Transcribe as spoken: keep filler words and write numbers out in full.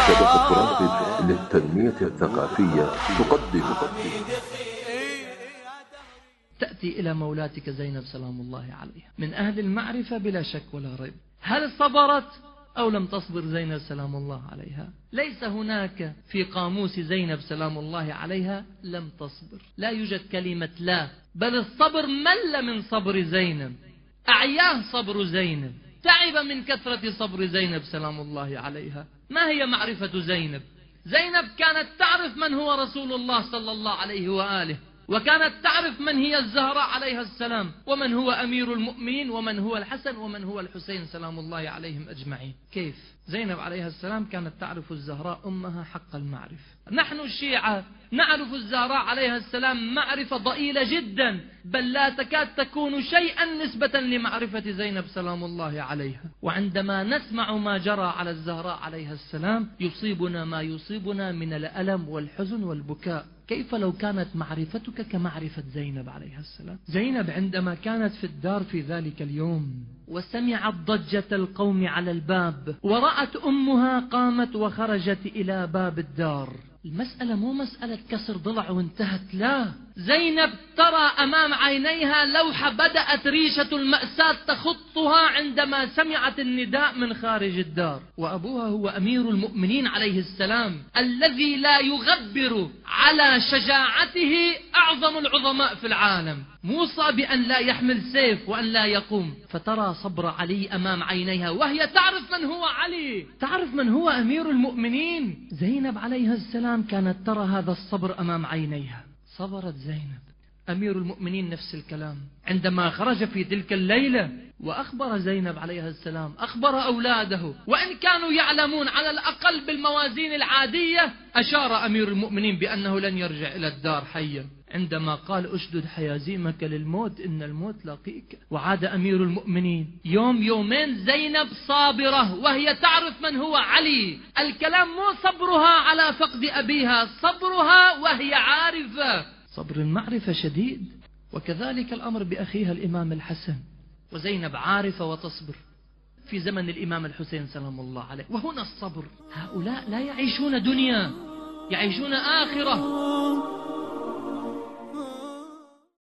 شبكة رافد للتنمية الثقافية تقدم. تأتي إلى مولاتك زينب سلام الله عليها من أهل المعرفة بلا شك ولا ريب. هل صبرت أو لم تصبر زينب سلام الله عليها؟ ليس هناك في قاموس زينب سلام الله عليها لم تصبر، لا يوجد كلمة لا، بل الصبر مل من صبر زينب، أعياه صبر زينب، تعب من كثرة صبر زينب سلام الله عليها. ما هي معرفة زينب؟ زينب كانت تعرف من هو رسول الله صلى الله عليه وآله، وكانت تعرف من هي الزهراء عليها السلام، ومن هو أمير المؤمنين، ومن هو الحسن، ومن هو الحسين سلام الله عليهم أجمعين. كيف؟ زينب عليها السلام كانت تعرف الزهراء أمها حق المعرفة. نحن الشيعة نعرف الزهراء عليها السلام معرفة ضئيلة جدا، بل لا تكاد تكون شيئا نسبة لمعرفة زينب سلام الله عليها. وعندما نسمع ما جرى على الزهراء عليها السلام يصيبنا ما يصيبنا من الألم والحزن والبكاء. كيف لو كانت معرفتك كمعرفة زينب عليها السلام؟ زينب عندما كانت في الدار في ذلك اليوم وسمعت ضجة القوم على الباب ورأت أمها قامت وخرجت إلى باب الدار. المسألة مو مسألة كسر ضلع وانتهت، لا، زينب ترى أمام عينيها لوحة بدأت ريشة المأساة تخطها عندما سمعت النداء من خارج الدار، وأبوها هو أمير المؤمنين عليه السلام الذي لا يغبر على شجاعته أعظم العظماء في العالم، موصى بأن لا يحمل سيف وأن لا يقوم، فترى صبر علي أمام عينيها وهي تعرف من هو علي، تعرف من هو أمير المؤمنين. زينب عليها السلام كانت ترى هذا الصبر أمام عينيها، صبرت زينب. أمير المؤمنين نفس الكلام عندما خرج في تلك الليلة وأخبر زينب عليها السلام، أخبر أولاده، وإن كانوا يعلمون على الأقل بالموازين العادية، أشار أمير المؤمنين بأنه لن يرجع إلى الدار حيا. عندما قال أشدد حيازيمك للموت إن الموت لاقيك، وعاد أمير المؤمنين. يوم يومين زينب صابرة وهي تعرف من هو علي. الكلام مو صبرها على فقد أبيها، صبرها وهي عارفة، صبر المعرفة شديد. وكذلك الأمر بأخيها الإمام الحسن، وزينب عارفة وتصبر في زمن الإمام الحسين سلام الله عليه. وهنا الصبر، هؤلاء لا يعيشون دنيا، يعيشون آخرة.